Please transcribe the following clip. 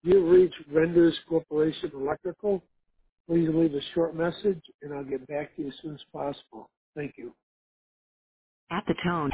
You've reached Renders Corporation Electrical. Please leave a short message, and I'll get back to you as soon as possible. Thank you. At the tone,